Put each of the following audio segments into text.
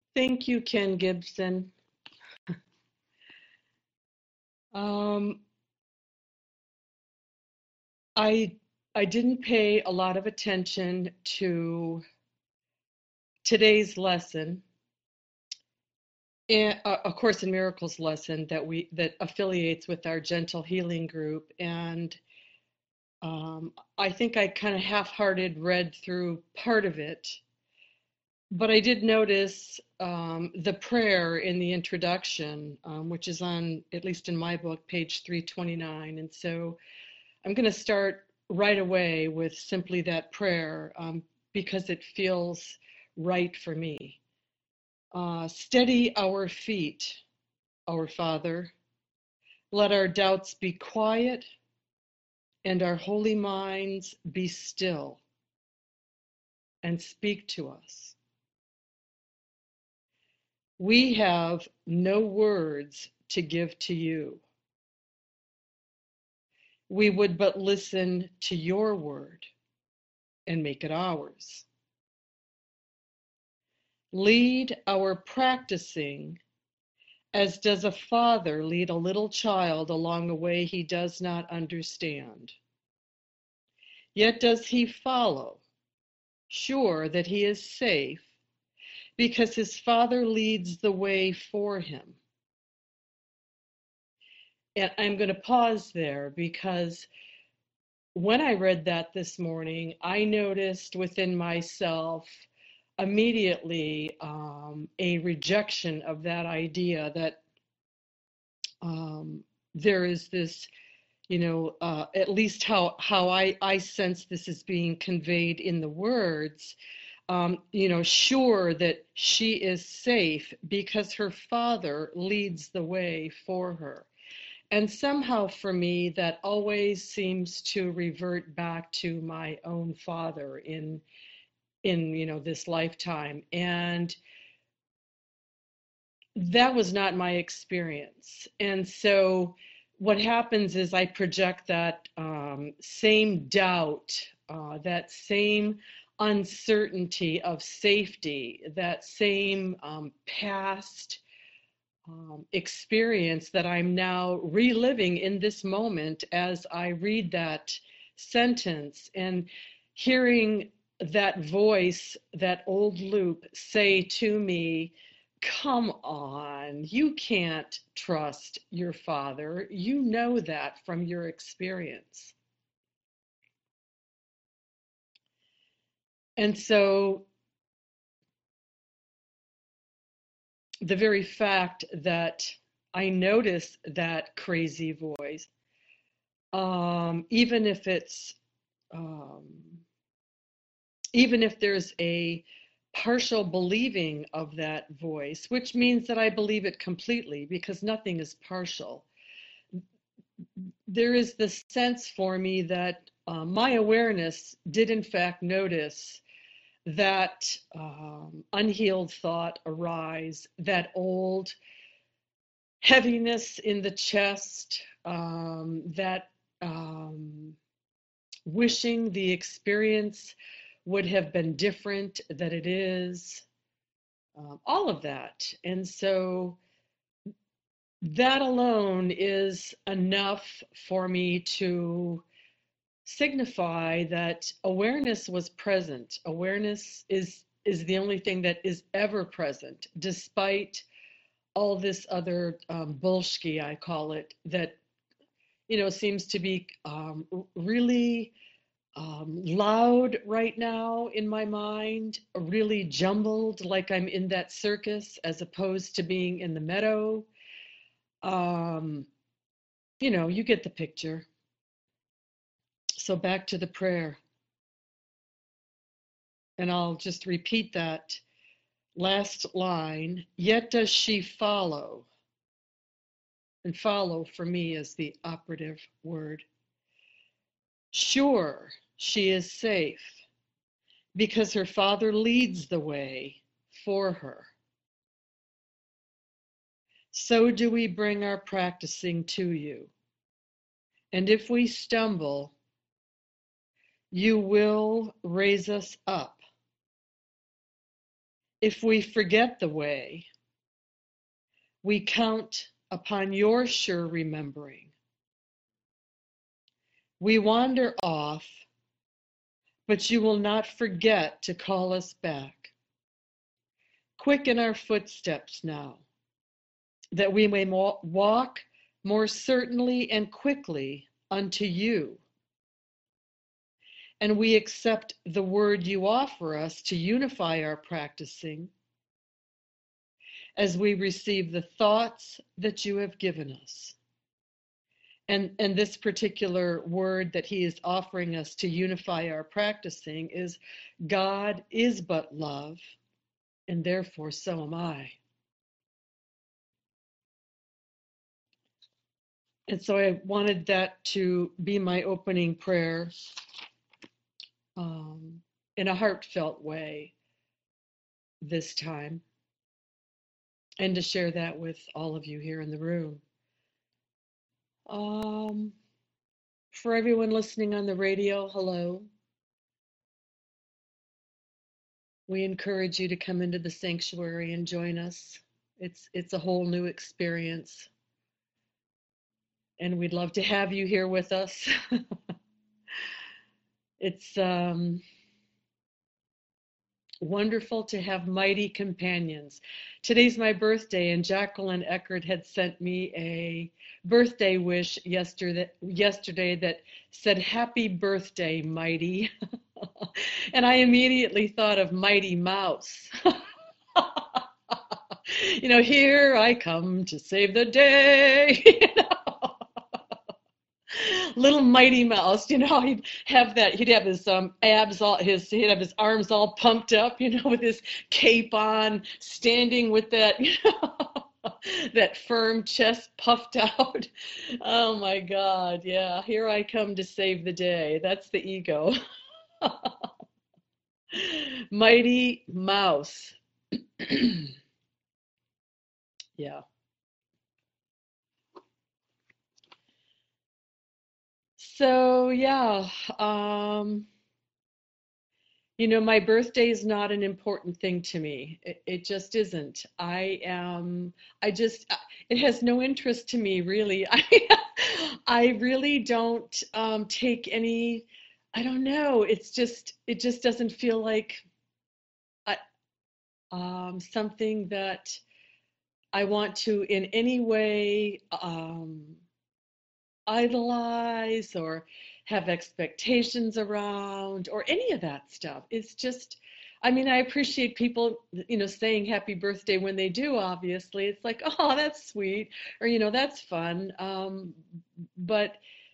Thank you, Ken Gibson. Um, I I didn't pay a lot of attention to today's lesson, and A Course in Miracles lesson that affiliates with our Gentle Healing group, and I think I kind of half-hearted read through part of it, but I did notice the prayer in the introduction, which is on, at least in my book, page 329, and so I'm going to start right away with simply that prayer because it feels right for me. Steady our feet, our Father. Let our doubts be quiet and our holy minds be still and speak to us. We have no words to give to you. We would but listen to your word and make it ours. Lead our practicing as does a father lead a little child along a way he does not understand. Yet does he follow, sure that he is safe, because his father leads the way for him. And I'm going to pause there because when I read that this morning, I noticed within myself immediately a rejection of that idea that there is this, at least how I sense this is being conveyed in the words, sure that she is safe because her father leads the way for her. And somehow for me, that always seems to revert back to my own father in this lifetime. And that was not my experience. And so what happens is I project that same doubt, that same uncertainty of safety, that same past experience that I'm now reliving in this moment as I read that sentence and hearing that voice, that old loop say to me, come on, you can't trust your father. You know that from your experience. And so the very fact that I notice that crazy voice, even if it's um, even if there's a partial believing of that voice, which means that I believe it completely because nothing is partial, there is this sense for me that my awareness did in fact notice that unhealed thought arise, that old heaviness in the chest, that wishing the experience would have been different that it is, all of that. And so that alone is enough for me to signify that awareness was present. Awareness is the only thing that is ever present, despite all this other bullshit, I call it, that seems to be really loud right now in my mind, really jumbled, like I'm in that circus as opposed to being in the meadow. Um, you get the picture. So back to the prayer, and I'll just repeat that last line. Yet does she follow, and follow for me is the operative word. Sure, she is safe because her father leads the way for her. So do we bring our practicing to you. And if we stumble, you will raise us up If we forget the way, we count upon your sure remembering. We wander off, but you will not forget to call us back. Quicken our footsteps now, that we may walk more certainly and quickly unto you. And we accept the word you offer us to unify our practicing as we receive the thoughts that you have given us. And this particular word that he is offering us to unify our practicing is God is but love, and therefore so am I. And so I wanted that to be my opening prayer in a heartfelt way this time, and to share that with all of you here in the room. For everyone listening on the radio, hello. We encourage you to come into the sanctuary and join us. It's a whole new experience, and we'd love to have you here with us. It's wonderful to have mighty companions. Today's my birthday, and Jacqueline Eckert had sent me a birthday wish yesterday that said, "Happy birthday, Mighty." And I immediately thought of Mighty Mouse. Here I come to save the day. Little Mighty Mouse, he'd have his abs he'd have his arms all pumped up, with his cape on, standing with that, that firm chest puffed out. Oh my God, yeah, here I come to save the day. That's the ego. Mighty Mouse. Yeah. So yeah, my birthday is not an important thing to me. It just isn't. It has no interest to me, really. I really don't take any, I don't know. It just doesn't feel like something that I want to in any way idolize or have expectations around or any of that stuff. It's just, I appreciate people, saying happy birthday when they do, obviously. It's like, oh, that's sweet, or, that's fun. But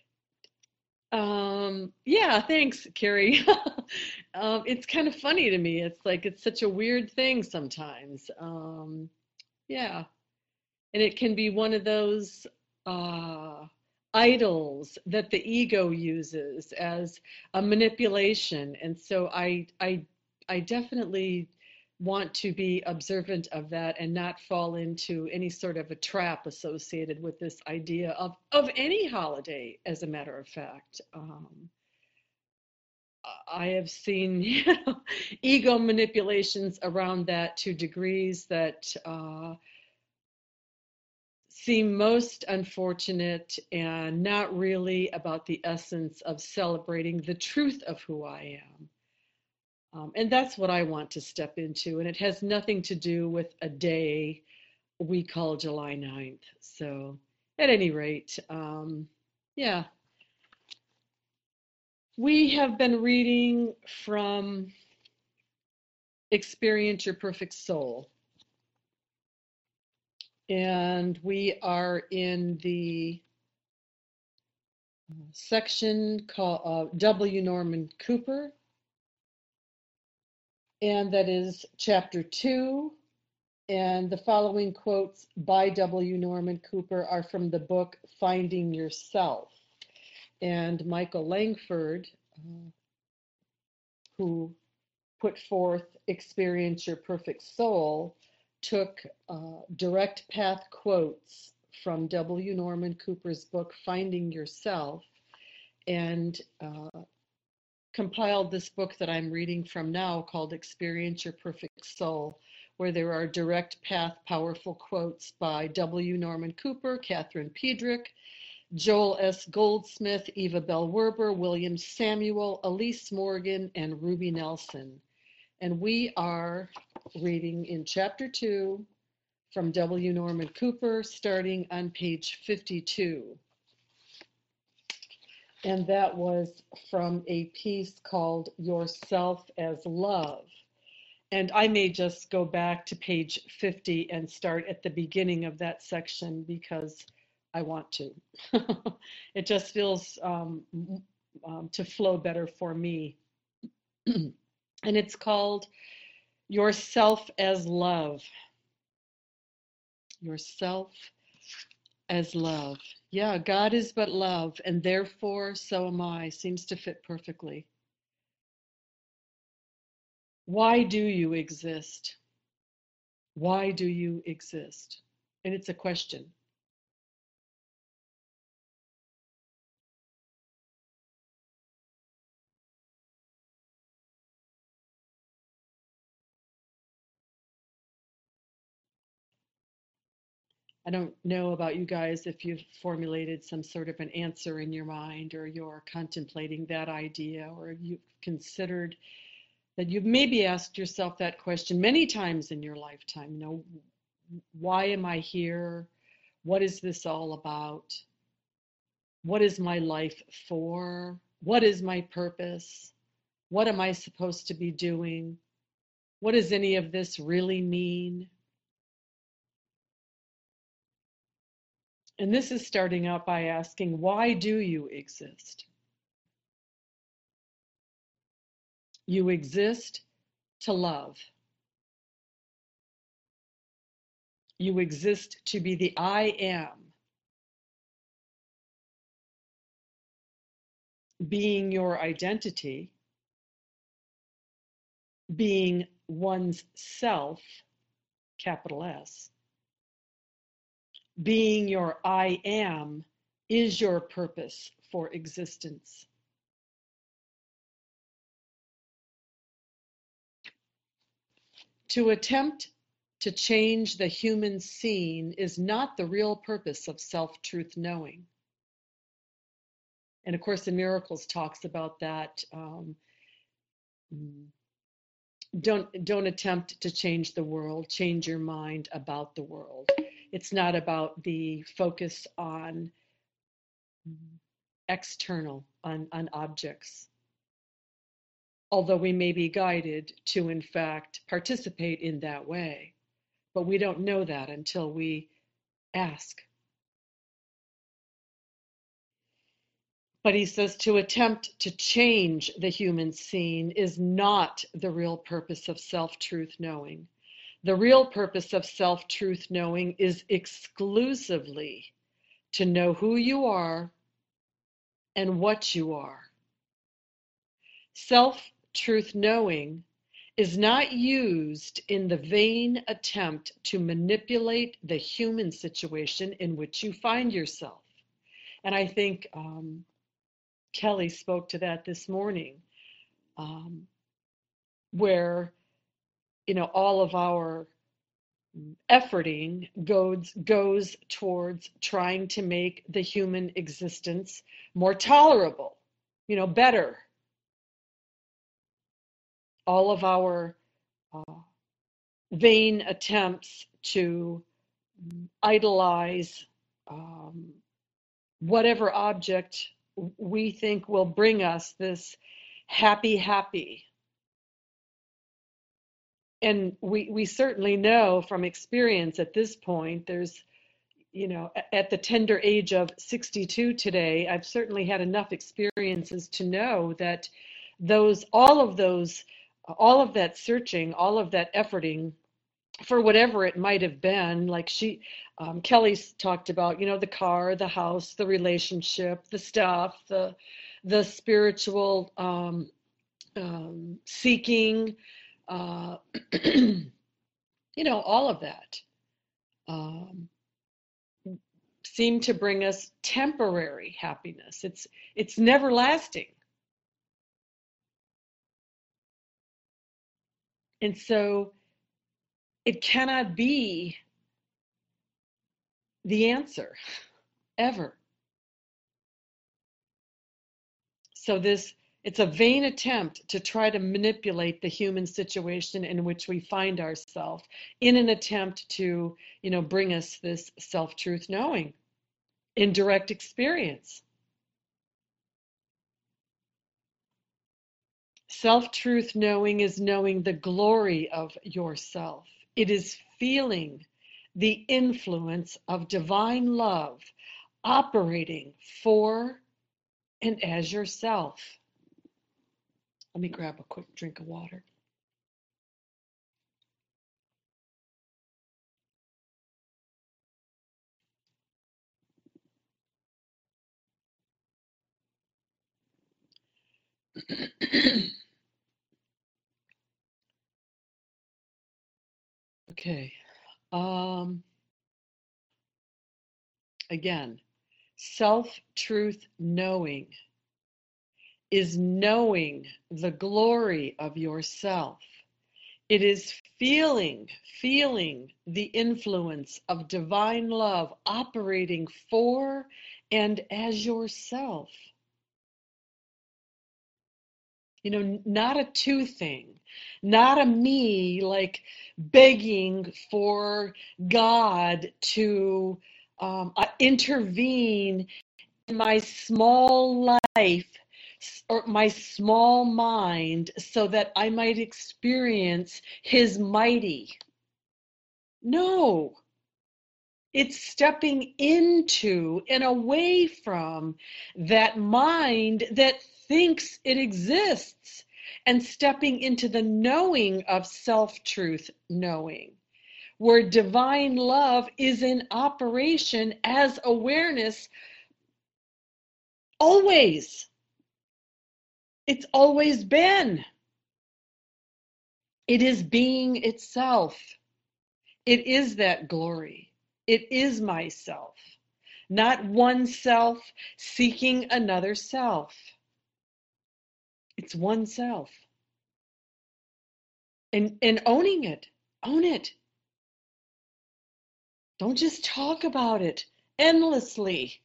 yeah, thanks, Carrie. It's kind of funny to me. It's like, it's such a weird thing sometimes. Yeah. And it can be one of those idols that the ego uses as a manipulation. And so I definitely want to be observant of that and not fall into any sort of a trap associated with this idea of any holiday, as a matter of fact. I have seen ego manipulations around that to degrees that seem most unfortunate and not really about the essence of celebrating the truth of who I am. And that's what I want to step into. And it has nothing to do with a day we call July 9th. So at any rate, yeah. We have been reading from Experience Your Perfect Soul. And we are in the section called W. Norman Cooper, and that is chapter 2. And the following quotes by W. Norman Cooper are from the book Finding Yourself. And Michael Langford, who put forth Experience Your Perfect Soul, took direct path quotes from W. Norman Cooper's book Finding Yourself and compiled this book that I'm reading from now called Experience Your Perfect Soul, where there are direct path, powerful quotes by W. Norman Cooper, Catherine Piedrick, Joel S. Goldsmith, Eva Bell Werber, William Samuel, Elise Morgan, and Ruby Nelson. And we are reading in chapter 2 from W. Norman Cooper, starting on page 52. And that was from a piece called Yourself as Love. And I may just go back to page 50 and start at the beginning of that section because I want to. It just feels to flow better for me. And it's called Yourself as Love. Yourself as love. Yeah, God is but love, and therefore so am I. Seems to fit perfectly. Why do you exist? Why do you exist? And it's a question. I don't know about you guys if you've formulated some sort of an answer in your mind or you're contemplating that idea or you've considered that you've maybe asked yourself that question many times in your lifetime. Why am I here? What is this all about? What is my life for? What is my purpose? What am I supposed to be doing? What does any of this really mean? And this is starting out by asking, why do you exist? You exist to love. You exist to be the I am, being your identity, being one's self, capital S. Being your I am is your purpose for existence. To attempt to change the human scene is not the real purpose of self-truth knowing. And of course, the Miracles talks about that. Don't attempt to change the world. Change your mind about the world. It's not about the focus on external, on objects. Although we may be guided to, in fact, participate in that way. But we don't know that until we ask. But he says to attempt to change the human scene is not the real purpose of self-truth knowing. The real purpose of self-truth knowing is exclusively to know who you are and what you are. Self-truth knowing is not used in the vain attempt to manipulate the human situation in which you find yourself. And I think Kelly spoke to that this morning, where all of our efforting goes towards trying to make the human existence more tolerable, better. All of our vain attempts to idolize whatever object we think will bring us this happy. And we certainly know from experience at this point, there's, at the tender age of 62 today, I've certainly had enough experiences to know that all of that searching, all of that efforting for whatever it might have been, like Kelly's talked about, the car, the house, the relationship, the stuff, the spiritual seeking, all of that seem to bring us temporary happiness. It's never lasting. And so it cannot be the answer ever. So it's a vain attempt to try to manipulate the human situation in which we find ourselves in an attempt to, bring us this self-truth knowing in direct experience. Self-truth knowing is knowing the glory of yourself. It is feeling the influence of divine love operating for and as yourself. Let me grab a quick drink of water. Okay. Again, self-truth knowing is knowing the glory of yourself. It is feeling the influence of divine love operating for and as yourself. Not a two thing, not a me like begging for God to intervene in my small life or my small mind so that I might experience his mighty. No, it's stepping into and away from that mind that thinks it exists and stepping into the knowing of self-truth knowing, where divine love is in operation as awareness always. It's always been. It is being itself. It is that glory. It is myself, not one self seeking another self. It's one self. And owning it. Own it. Don't just talk about it endlessly.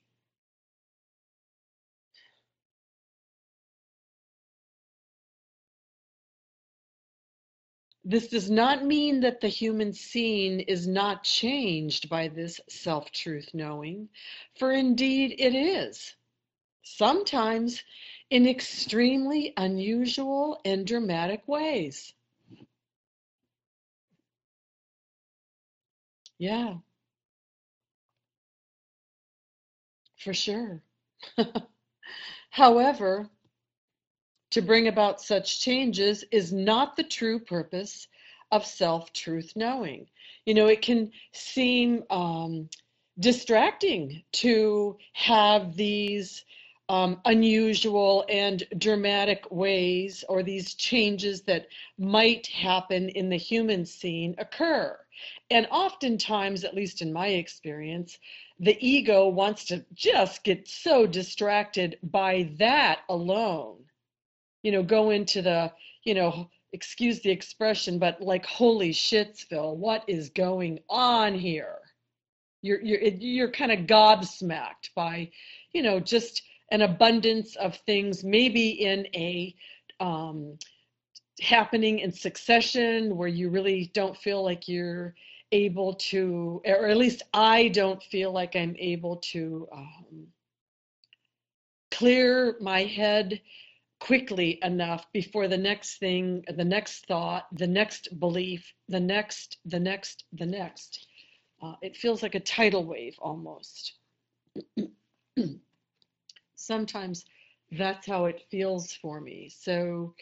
This does not mean that the human scene is not changed by this self-truth knowing, for indeed it is, sometimes in extremely unusual and dramatic ways. Yeah, for sure. However, to bring about such changes is not the true purpose of self-truth knowing. It can seem distracting to have these unusual and dramatic ways or these changes that might happen in the human scene occur. And oftentimes, at least in my experience, the ego wants to just get so distracted by that alone, go into the, excuse the expression, but like holy shitsville, what is going on here? You're kind of gobsmacked by, just an abundance of things, maybe in a happening in succession where you really don't feel like you're able to, or at least I don't feel like I'm able to clear my head quickly enough before the next thing, the next thought, the next belief, the next. It feels like a tidal wave almost. Sometimes that's how it feels for me. So,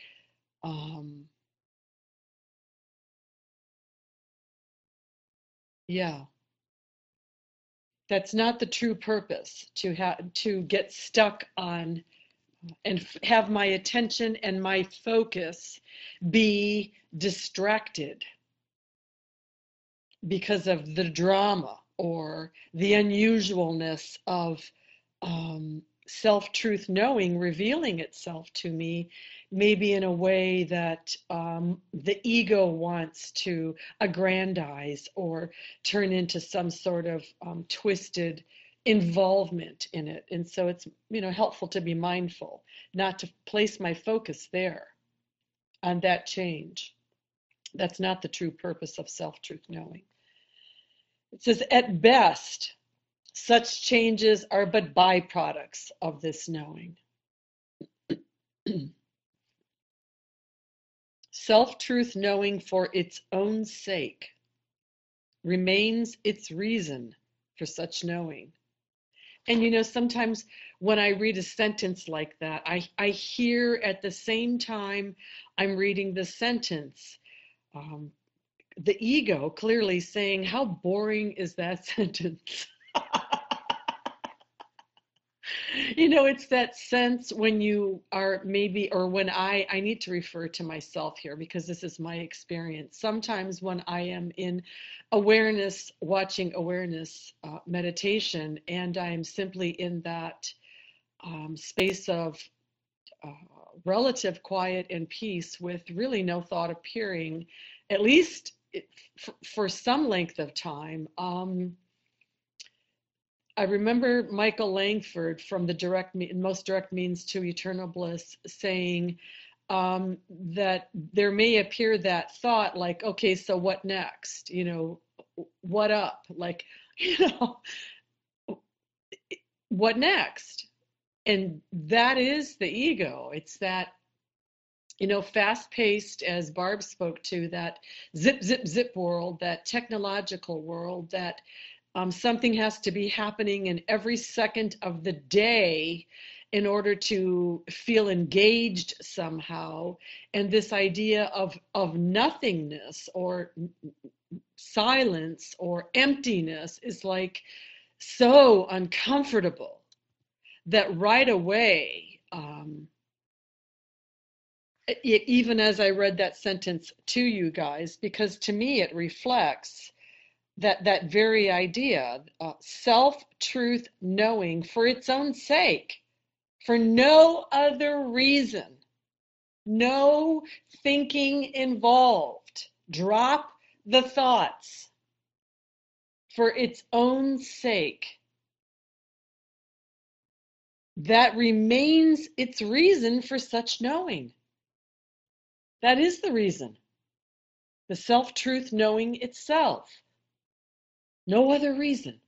yeah, that's not the true purpose to get stuck on and have my attention and my focus be distracted because of the drama or the unusualness of self-truth knowing revealing itself to me, maybe in a way that the ego wants to aggrandize or turn into some sort of twisted involvement in it. And so it's, helpful to be mindful, not to place my focus there on that change. That's not the true purpose of self-truth knowing. It says, at best, such changes are but byproducts of this knowing. Self-truth knowing for its own sake remains its reason for such knowing. And sometimes when I read a sentence like that, I hear at the same time I'm reading the sentence, the ego clearly saying, how boring is that sentence? It's that sense when you are maybe, or when I need to refer to myself here because this is my experience. Sometimes when I am in awareness, watching awareness meditation, and I am simply in that space of relative quiet and peace with really no thought appearing, at least for some length of time. I remember Michael Langford from the Most Direct Means to Eternal Bliss saying that there may appear that thought like, okay, so what next? What up? Like, what next? And that is the ego. It's that, fast-paced, as Barb spoke to, that zip, zip, zip world, that technological world, that something has to be happening in every second of the day in order to feel engaged somehow. And this idea of nothingness or silence or emptiness is like so uncomfortable that right away, even as I read that sentence to you guys, because to me it reflects that very idea, self-truth knowing for its own sake, for no other reason, no thinking involved. Drop the thoughts for its own sake. That remains its reason for such knowing. That is the reason. The self-truth knowing itself. No other reason.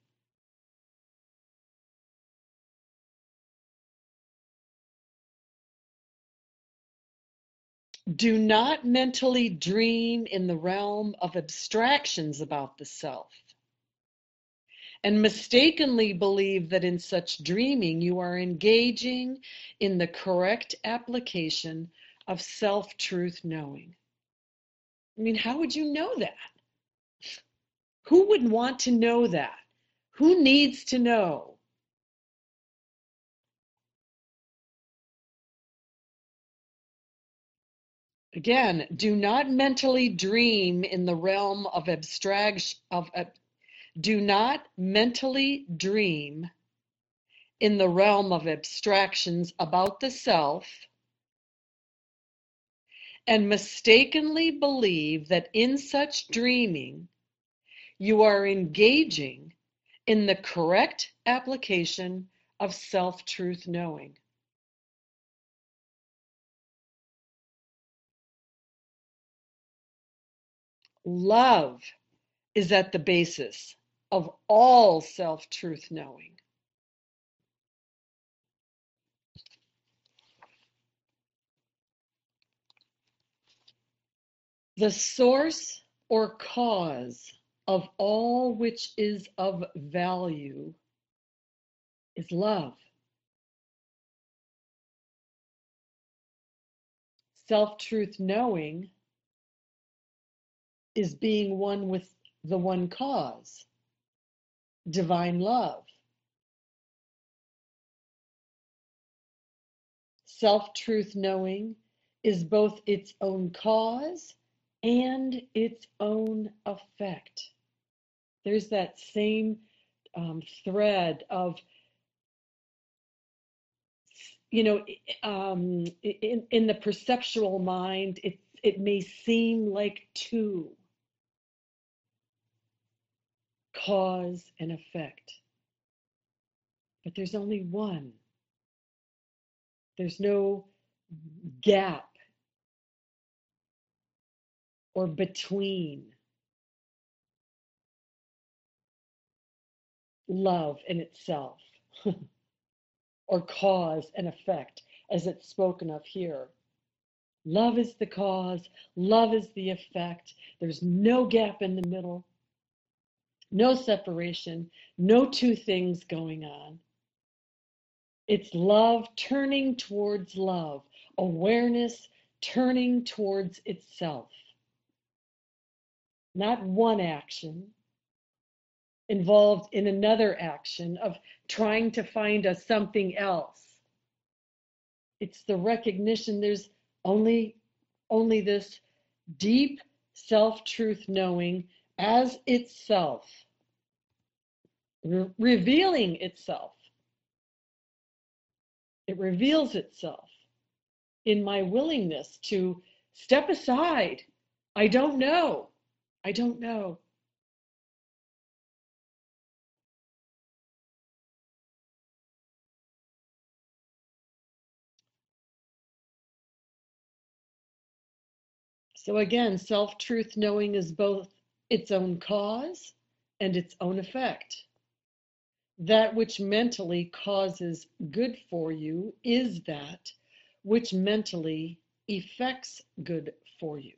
Do not mentally dream in the realm of abstractions about the self, and mistakenly believe that in such dreaming you are engaging in the correct application of self-truth knowing. I mean, how would you know that? Who would want to know that? Who needs to know? Again, do not mentally dream in the realm of abstraction do not mentally dream in the realm of abstractions about the self and mistakenly believe that in such dreaming you are engaging in the correct application of self-truth knowing. Love is at the basis of all self-truth knowing. The source or cause of all which is of value is love. Self-truth knowing is being one with the one cause, divine love. Self-truth knowing is both its own cause and its own effect. There's that same thread of you know, in the perceptual mind, it may seem like two, cause and effect, but there's only one. There's no gap or between love in itself or cause and effect as it's spoken of here. Love is the cause, love is the effect. There's no gap in the middle, no separation, no two things going on. It's love turning towards love, awareness turning towards itself. Not one action involved in another action of trying to find a something else. It's the recognition there's only this deep self-truth knowing as itself, revealing itself. It reveals itself in my willingness to step aside. I don't know. I don't know. So again, self-truth knowing is both its own cause and its own effect. That which mentally causes good for you is that which mentally effects good for you.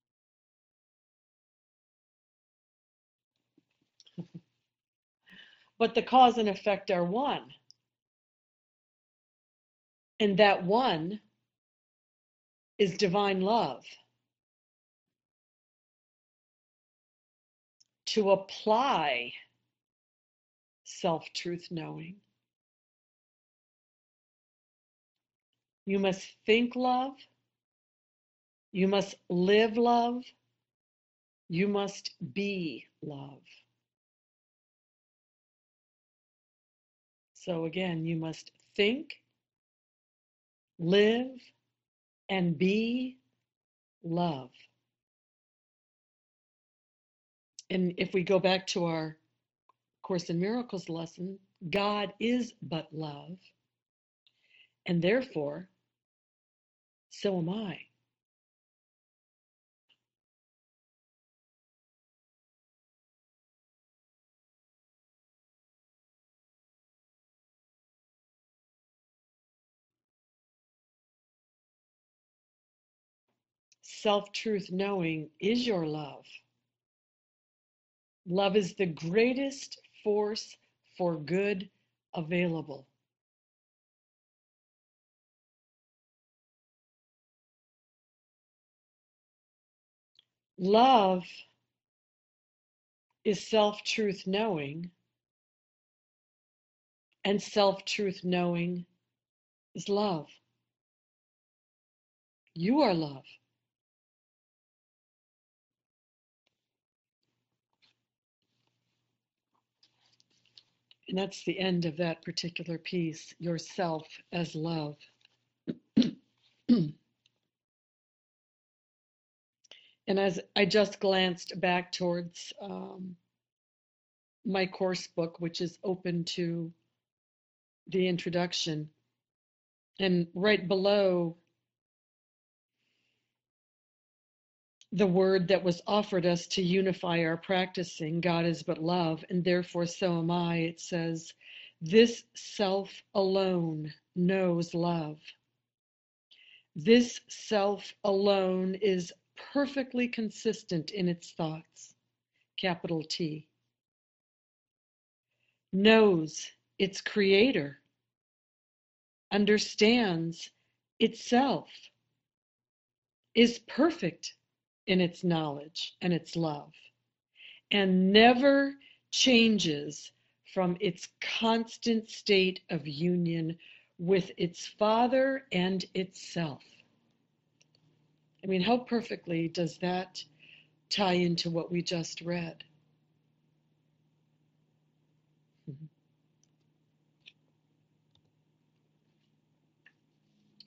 But the cause and effect are one. And that one is divine love. To apply self-truth knowing, you must think love, you must live love, you must be love. So again, you must think, live, and be love. And if we go back to our Course in Miracles lesson, God is but love, and therefore, so am I. Self-truth knowing is your love. Love is the greatest force for good available. Love is self-truth knowing, and self-truth knowing is love. You are love. And that's the end of that particular piece, yourself as love. And as I just glanced back towards my course book, which is open to the introduction, and right below the word that was offered us to unify our practicing, God is but love, and therefore so am I, it says, this self alone knows love. This self alone is perfectly consistent in its thoughts, capital T. Knows its creator, understands itself, is perfect in its knowledge and its love, and never changes from its constant state of union with its Father and itself. I mean, how perfectly does that tie into what we just read?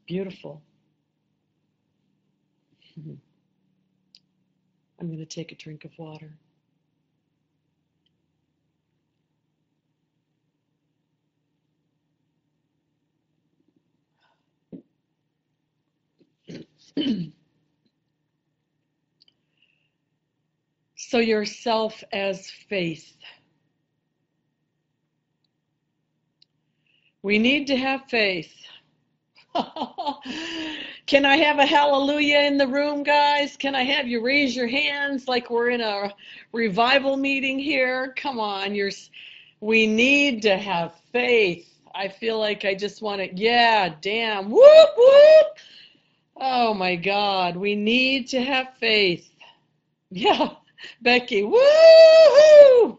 Beautiful. I'm going to take a drink of water. So yourself as faith. We need to have faith. Can I have a hallelujah in the room, guys? Can I have you raise your hands like we're in a revival meeting here? Come on, we need to have faith. I feel like I just want to, yeah, damn, whoop, whoop. Oh my God, we need to have faith. Yeah, Becky, woo-hoo!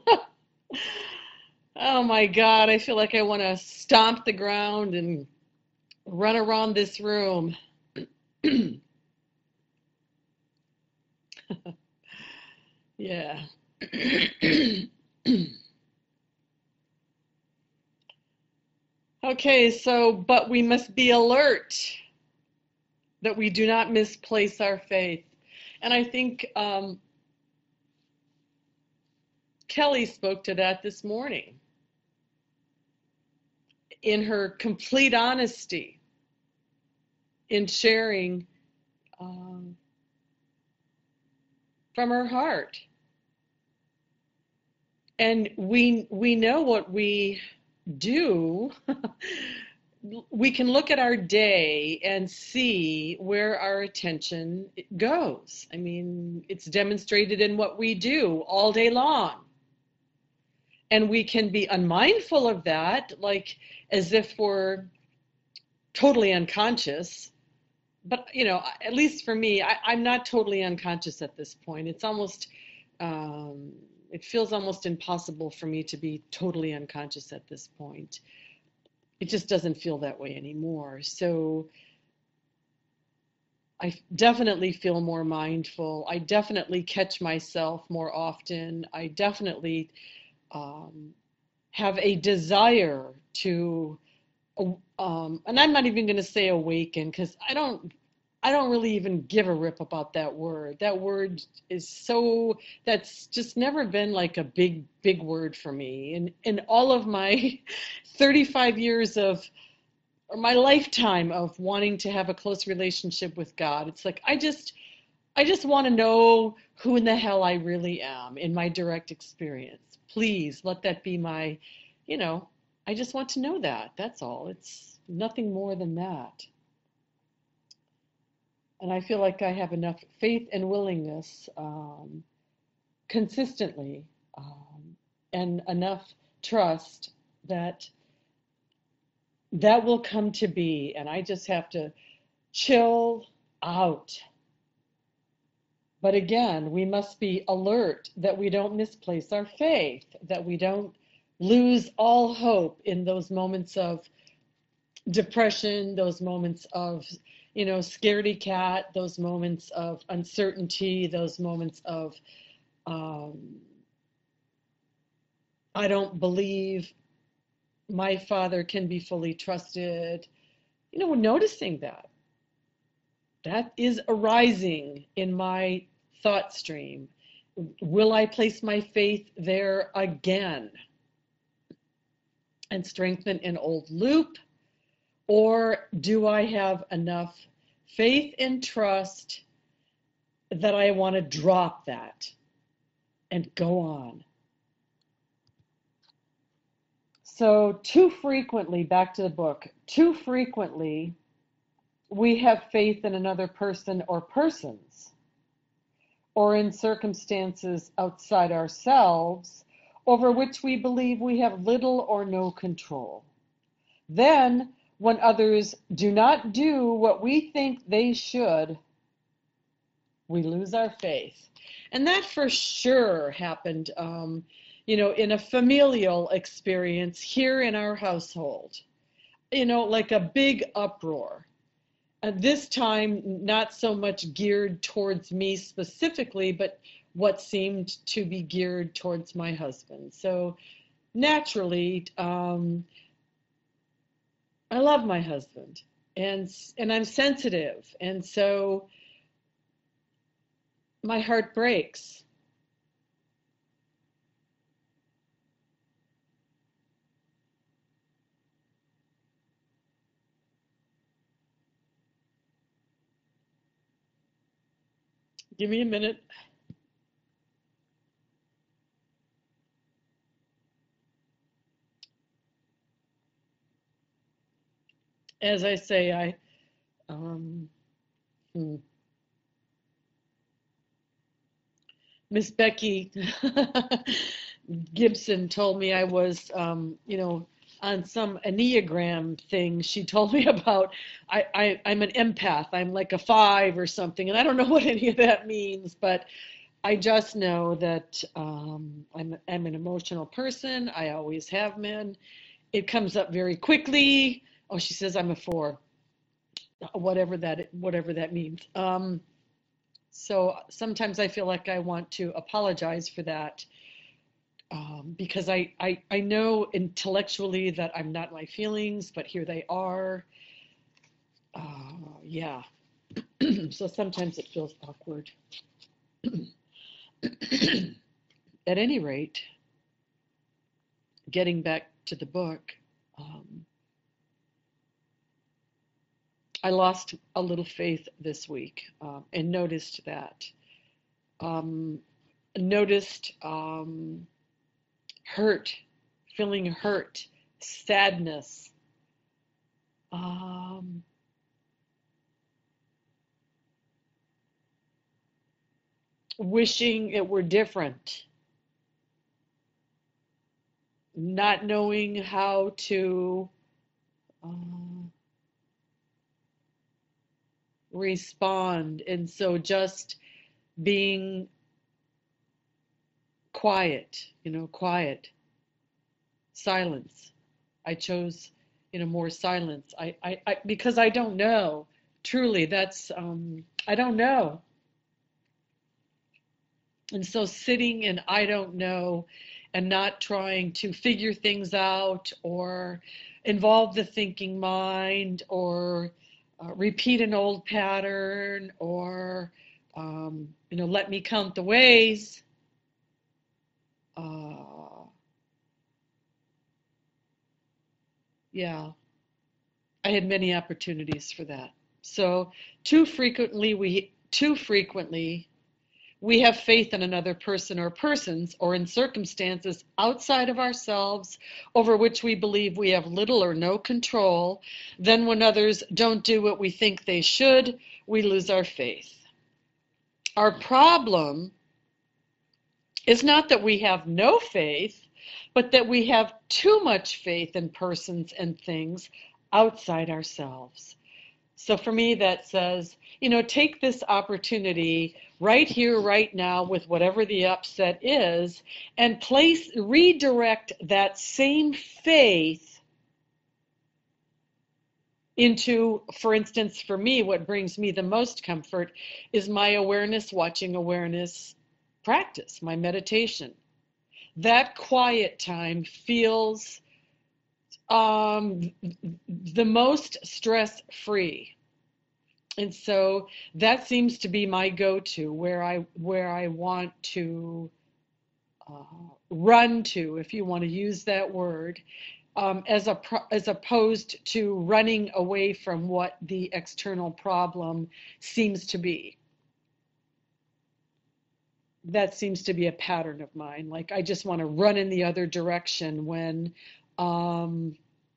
Oh my God, I feel like I want to stomp the ground and run around this room. Yeah. Okay, so, but we must be alert that we do not misplace our faith. And I think Kelly spoke to that this morning in her complete honesty in sharing from her heart. And we know what we do. We can look at our day and see where our attention goes. I mean, it's demonstrated in what we do all day long. And we can be unmindful of that, like as if we're totally unconscious. But, you know, at least for me, I'm not totally unconscious at this point. It's almost, it feels almost impossible for me to be totally unconscious at this point. It just doesn't feel that way anymore. So I definitely feel more mindful. I definitely catch myself more often. I definitely have a desire to, and I'm not even going to say awaken, because I don't really even give a rip about that word. That word is so, that's just never been like a big word for me. In all of my 35 years of, or my lifetime of wanting to have a close relationship with God, it's like I just want to know who in the hell I really am in my direct experience. Please let that be my, you know, I just want to know that. That's all. It's nothing more than that. And I feel like I have enough faith and willingness consistently and enough trust that that will come to be. And I just have to chill out. But again, we must be alert that we don't misplace our faith, that we don't lose all hope in those moments of depression, those moments of, you know, scaredy cat, those moments of uncertainty, those moments of, I don't believe my father can be fully trusted. You know, we're noticing that. That is arising in my thought stream. Will I place my faith there again and strengthen an old loop? Or do I have enough faith and trust that I want to drop that and go on? So too frequently, back to the book, too frequently we have faith in another person or persons, or in circumstances outside ourselves over which we believe we have little or no control. Then, when others do not do what we think they should, we lose our faith. And that for sure happened, you know, in a familial experience here in our household. You know, like a big uproar. This time, not so much geared towards me specifically, but what seemed to be geared towards my husband. So naturally, I love my husband, and I'm sensitive, and so my heart breaks. Give me a minute. As I say, um, hmm, Miss Becky Gibson told me I was, on some Enneagram thing she told me about. I'm an empath. I'm like a 5 or something, and I don't know what any of that means, but I just know that I'm an emotional person. I always have been. It comes up very quickly. Oh, she says I'm a 4, whatever that means. So sometimes I feel like I want to apologize for that, because I know intellectually that I'm not my feelings, but here they are. Yeah. So sometimes it feels awkward. At any rate, getting back to the book, um, I lost a little faith this week, and noticed that. Um, noticed hurt, feeling hurt, sadness, um, wishing it were different, not knowing how to uh, respond. And so just being quiet, quiet, silence. I chose, more silence. Because I don't know. Truly, I don't know. And so sitting in I don't know and not trying to figure things out or involve the thinking mind or repeat an old pattern or, let me count the ways. Uh, yeah, I had many opportunities for that. So too frequently we have faith in another person or persons or in circumstances outside of ourselves over which we believe we have little or no control. Then, when others don't do what we think they should, we lose our faith. Our problem is not that we have no faith, but that we have too much faith in persons and things outside ourselves. So for me, that says, take this opportunity right here, right now, with whatever the upset is, and redirect that same faith into, for instance, for me, what brings me the most comfort is my awareness, watching awareness practice, my meditation. That quiet time feels um, the most stress-free. And so that seems to be my go-to where I want to run to, if you want to use that word, as opposed to running away from what the external problem seems to be. That seems to be a pattern of mine. Like I just want to run in the other direction when, um,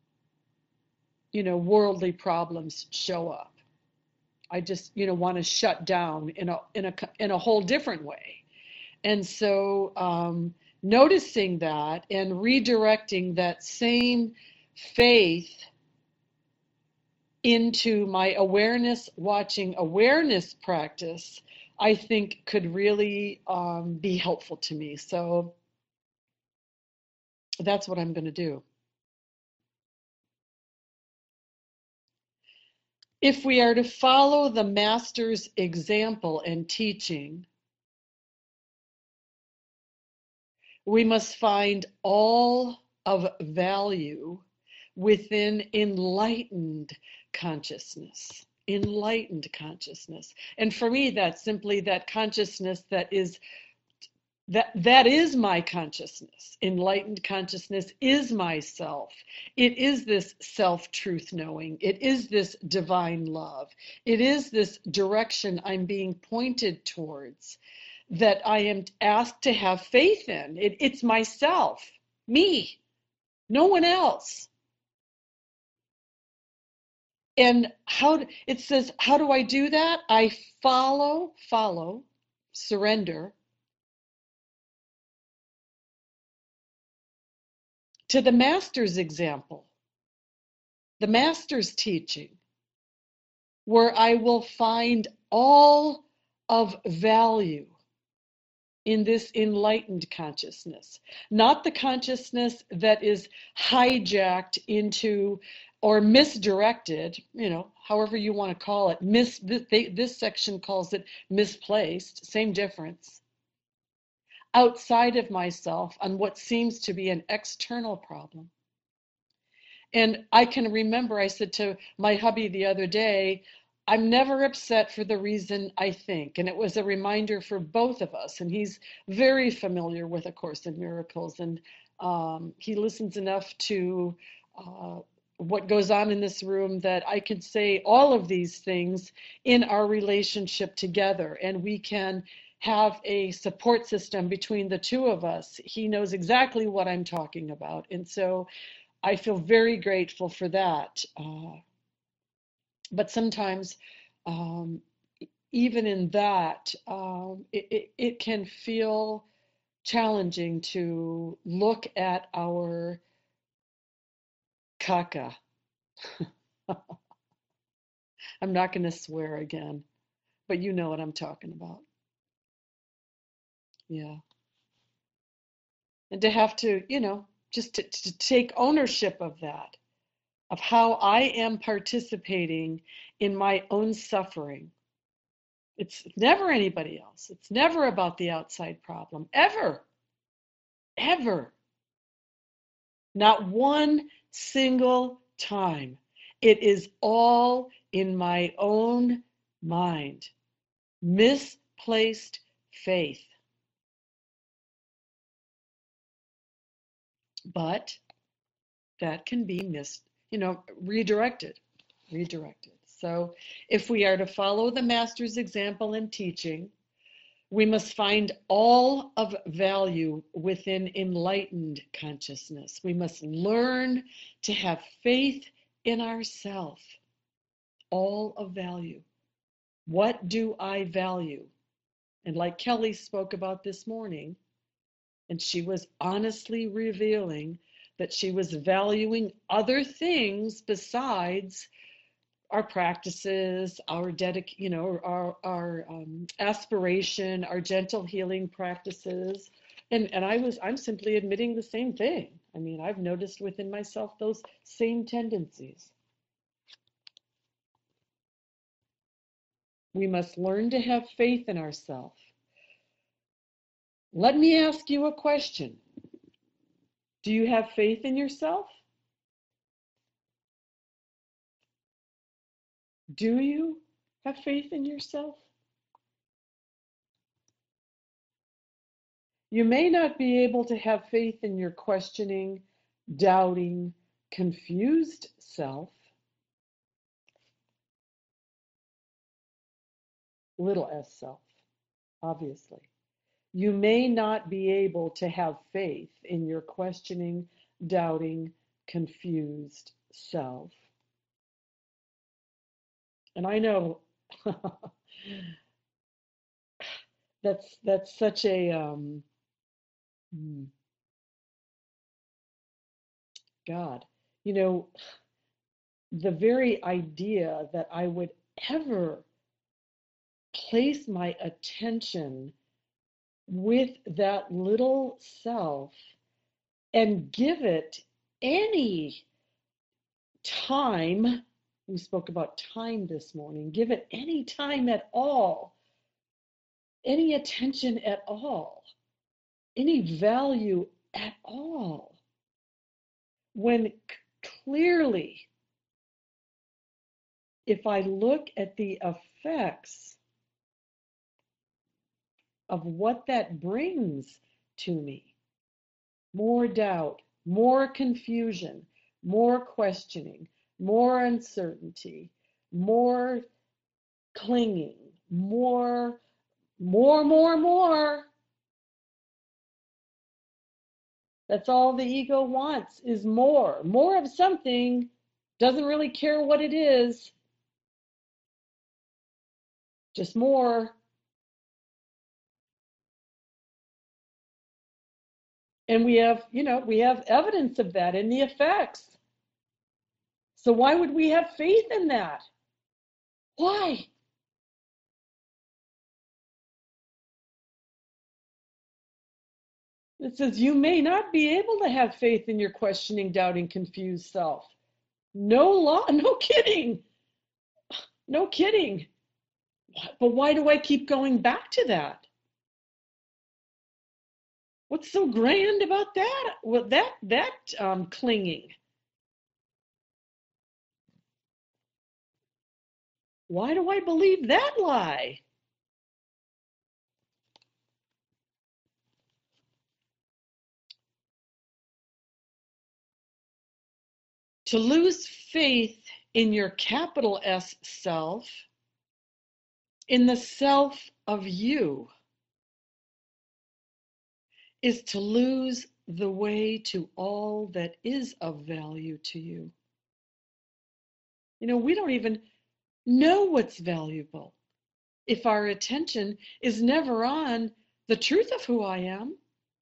worldly problems show up. I just, want to shut down in a whole different way. And so noticing that and redirecting that same faith into my awareness, watching awareness practice, I think could really be helpful to me. So that's what I'm going to do. If we are to follow the master's example and teaching, we must find all of value within enlightened consciousness. Enlightened consciousness. And for me, that's simply that consciousness that is my consciousness. Enlightened consciousness is myself. It is this self-truth knowing. It is this divine love. It is this direction I'm being pointed towards that I am asked to have faith in. It's myself, me, no one else. And it says, how do I do that? I follow, surrender to the master's example, the master's teaching, where I will find all of value in this enlightened consciousness, not the consciousness that is hijacked into or misdirected, however you want to call it. This section calls it misplaced, same difference, outside of myself on what seems to be an external problem. And I can remember I said to my hubby the other day, I'm never upset for the reason I think. And it was a reminder for both of us. And he's very familiar with A Course in Miracles. And he listens enough to what goes on in this room that I could say all of these things in our relationship together. And we can have a support system between the two of us. He knows exactly what I'm talking about. And so I feel very grateful for that. But sometimes, even in that, it can feel challenging to look at our caca. I'm not going to swear again, but you know what I'm talking about. Yeah. And to have to, just to take ownership of that, of how I am participating in my own suffering. It's never anybody else. It's never about the outside problem, ever, ever. Not one single time. It is all in my own mind. Misplaced faith. But that can be redirected. So if we are to follow the master's example in teaching, we must find all of value within enlightened consciousness. We must learn to have faith in ourselves. All of value. What do I value? And like Kelly spoke about this morning, and she was honestly revealing that she was valuing other things besides our practices, our aspiration, our gentle healing practices. And I'm simply admitting the same thing. I mean, I've noticed within myself those same tendencies. We must learn to have faith in ourselves. Let me ask you a question. Do you have faith in yourself? Do you have faith in yourself? You may not be able to have faith in your questioning, doubting, confused self, little s self, obviously. You may not be able to have faith in your questioning, doubting, confused self. And I know that's such a God, the very idea that I would ever place my attention with that little self and give it any time. We spoke about time this morning. Give it any time at all, any attention at all, any value at all. When clearly if I look at the effects of what that brings to me. More doubt, more confusion, more questioning, more uncertainty, more clinging, more. That's all the ego wants is more. More of something, doesn't really care what it is, just more. And we have evidence of that in the effects. So why would we have faith in that? Why? It says you may not be able to have faith in your questioning, doubting, confused self. No kidding. No kidding. But why do I keep going back to that? What's so grand about that? Well, that clinging. Why do I believe that lie? To lose faith in your capital S self, in the self of you, is to lose the way to all that is of value to you. We don't even know what's valuable if our attention is never on the truth of who I am.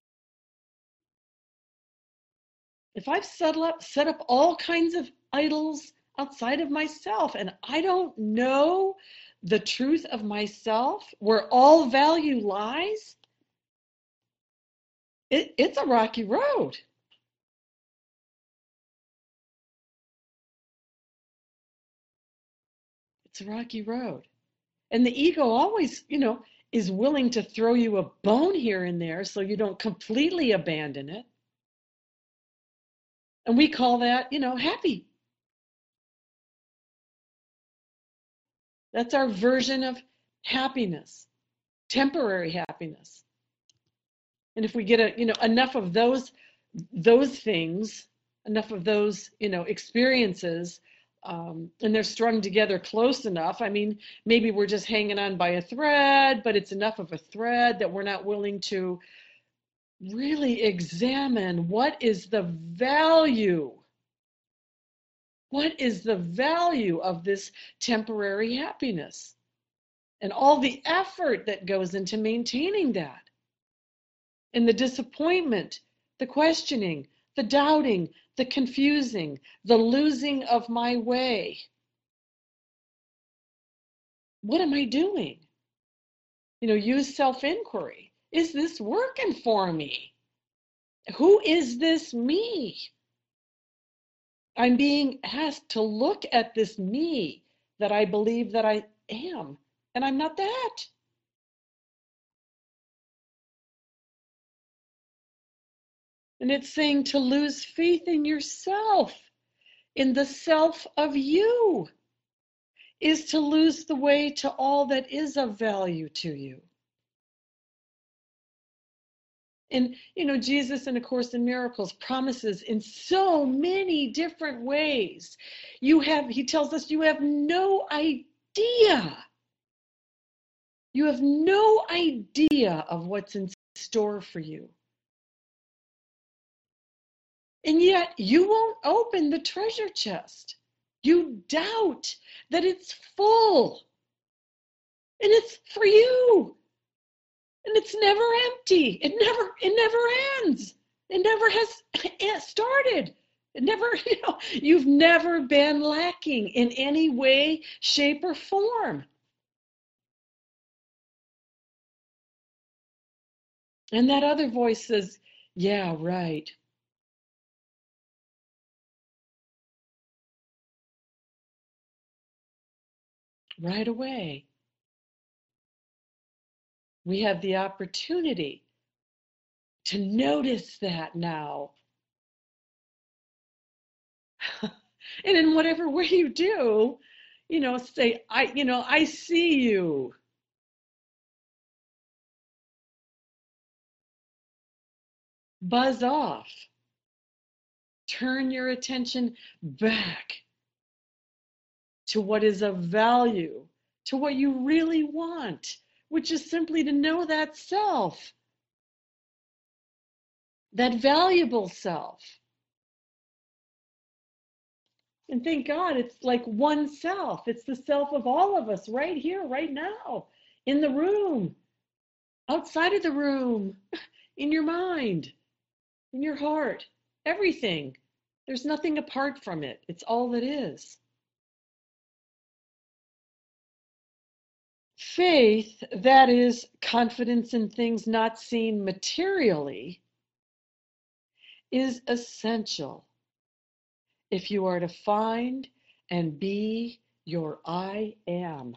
If I've set up all kinds of idols outside of myself and I don't know the truth of myself, where all value lies, it's a rocky road. It's a rocky road. And the ego always, is willing to throw you a bone here and there so you don't completely abandon it. And we call that, happy. That's our version of happiness, temporary happiness. And if we get enough of those things, enough of those experiences, and they're strung together close enough. I mean, maybe we're just hanging on by a thread, but it's enough of a thread that we're not willing to really examine what is the value. What is the value of this temporary happiness? And all the effort that goes into maintaining that. And the disappointment, the questioning, the doubting, the confusing, the losing of my way. What am I doing? Use self-inquiry. Is this working for me? Who is this me? I'm being asked to look at this me that I believe that I am, and I'm not that. And it's saying to lose faith in yourself, in the self of you, is to lose the way to all that is of value to you. And, Jesus in A Course in Miracles promises in so many different ways. He tells us you have no idea. You have no idea of what's in store for you. And yet you won't open the treasure chest. You doubt that it's full. And it's for you. And it's never empty. It never ends. It never has started. It never, you've never been lacking in any way, shape, or form. And that other voice says, yeah, right. Right away. We have the opportunity to notice that now. And in whatever way you do, say, I see you. Buzz off. Turn your attention back to what is of value, to what you really want, which is simply to know that self, that valuable self. And thank God it's like one self. It's the self of all of us right here, right now, in the room, outside of the room, in your mind, in your heart, everything. There's nothing apart from it. It's all that is. Faith, that is confidence in things not seen materially, is essential if you are to find and be your I am.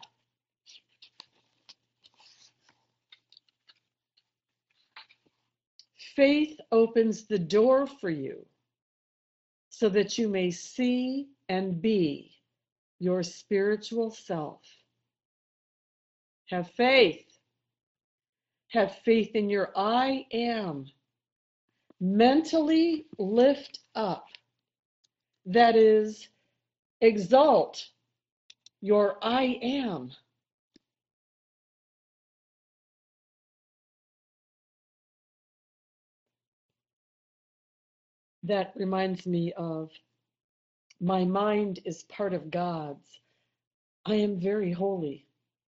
Faith opens the door for you so that you may see and be your spiritual self. Have faith. Have faith in your I am. Mentally lift up. That is, exalt your I am. That reminds me of my mind is part of God's. I am very holy.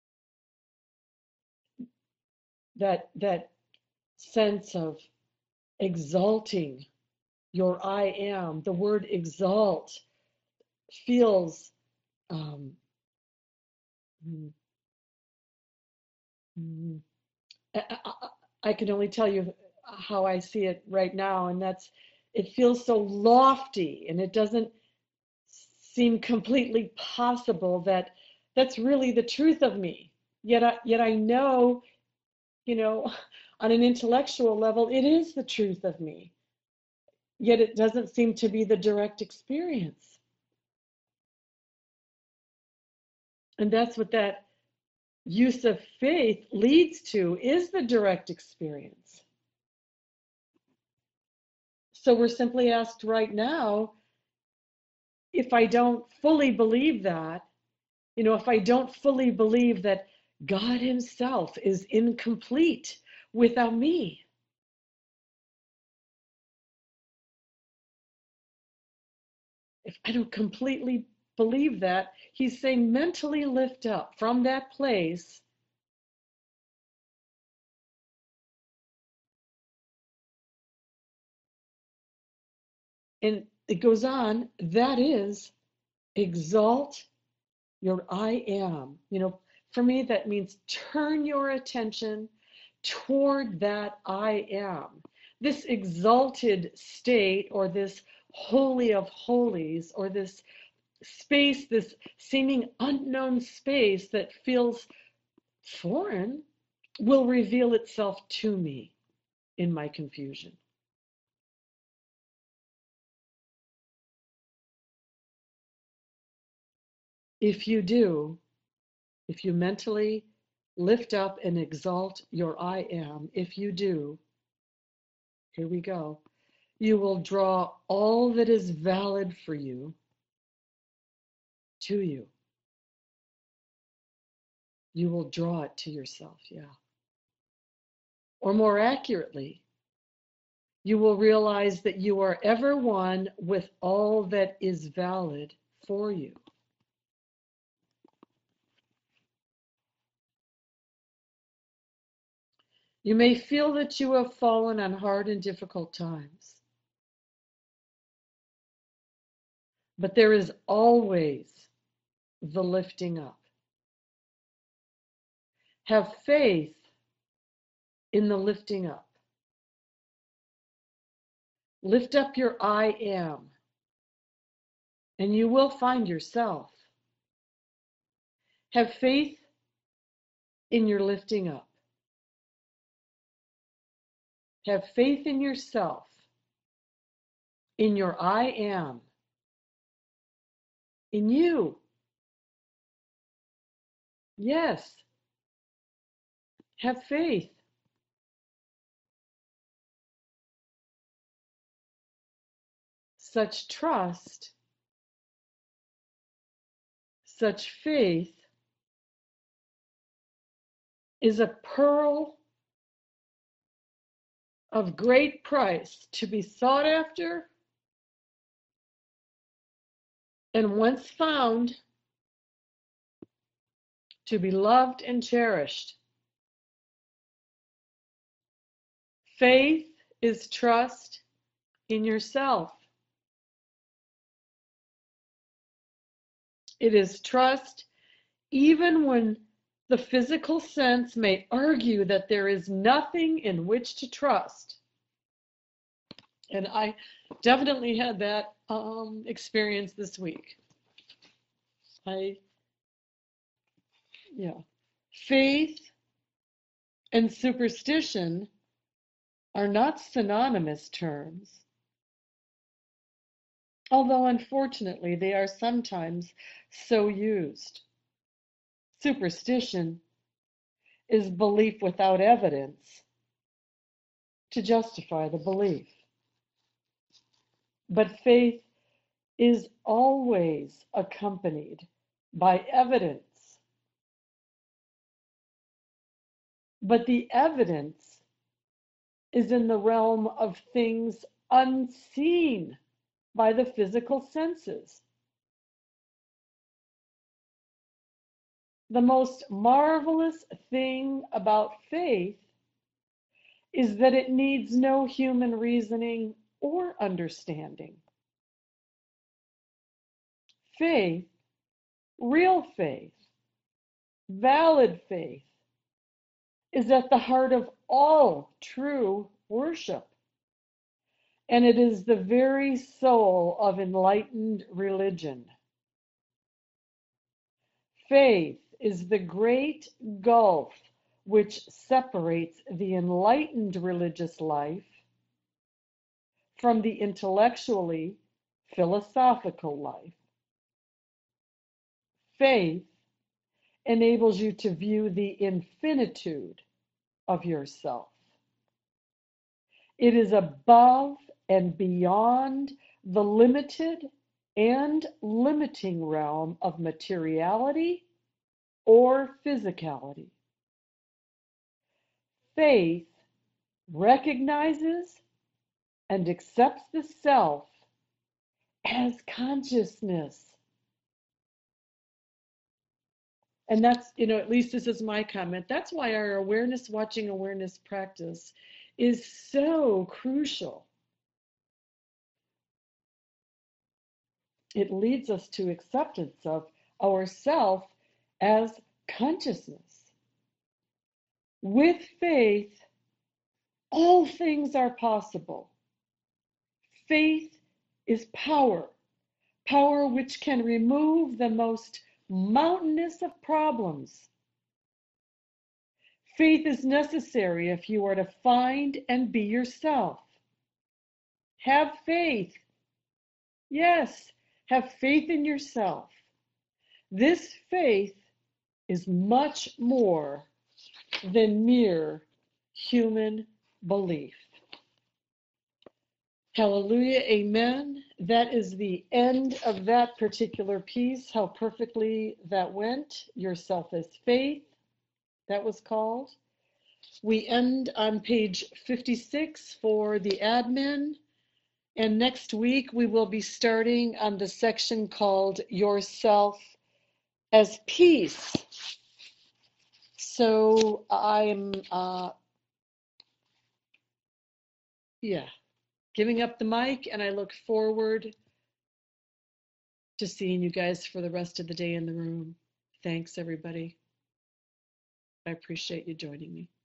That sense of exalting your I am. The word exalt feels um, mm, mm, I can only tell you how I see it right now, and that's it feels so lofty, and it doesn't seem completely possible that that's really the truth of me. Yet I know, you know, on an intellectual level, it is the truth of me. Yet it doesn't seem to be the direct experience. And that's what that use of faith leads to, is the direct experience. So we're simply asked right now, if I don't fully believe that, if I don't fully believe that God Himself is incomplete without me, if I don't completely believe that, He's saying mentally lift up from that place. And it goes on, that is, exalt your I am. For me, that means turn your attention toward that I am. This exalted state, or this holy of holies, or this space, this seeming unknown space that feels foreign, will reveal itself to me in my confusion. If you do, if you mentally lift up and exalt your I am, if you do, here we go, you will draw all that is valid for you to you. You will draw it to yourself, yeah. Or more accurately, you will realize that you are ever one with all that is valid for you. You may feel that you have fallen on hard and difficult times, but there is always the lifting up. Have faith in the lifting up. Lift up your I am, and you will find yourself. Have faith in your lifting up. Have faith in yourself, in your I am, in you. Yes, have faith. Such trust, such faith is a pearl of great price to be sought after, and once found, to be loved and cherished. Faith is trust in yourself. It is trust even when the physical sense may argue that there is nothing in which to trust. And I definitely had that experience this week. Yeah. Faith and superstition are not synonymous terms, although unfortunately they are sometimes so used. Superstition is belief without evidence to justify the belief. But faith is always accompanied by evidence. But the evidence is in the realm of things unseen by the physical senses. The most marvelous thing about faith is that it needs no human reasoning or understanding. Faith, real faith, valid faith, is at the heart of all true worship. And it is the very soul of enlightened religion. Faith is the great gulf which separates the enlightened religious life from the intellectually philosophical life. Faith enables you to view the infinitude of yourself. It is above and beyond the limited and limiting realm of materiality or physicality. Faith recognizes and accepts the self as consciousness. And that's, at least this is my comment. That's why our awareness watching awareness practice is so crucial. It leads us to acceptance of ourself as consciousness. With faith, all things are possible. Faith is power, power which can remove the most mountainous of problems. Faith is necessary if you are to find and be yourself. Have faith. Yes, have faith in yourself. This faith is much more than mere human belief. Hallelujah, amen. That is the end of that particular piece. How perfectly that went. Yourself as faith, that was called. We end on page 56 for the admin. And next week we will be starting on the section called Yourself as Peace. So I'm, giving up the mic, and I look forward to seeing you guys for the rest of the day in the room. Thanks, everybody. I appreciate you joining me.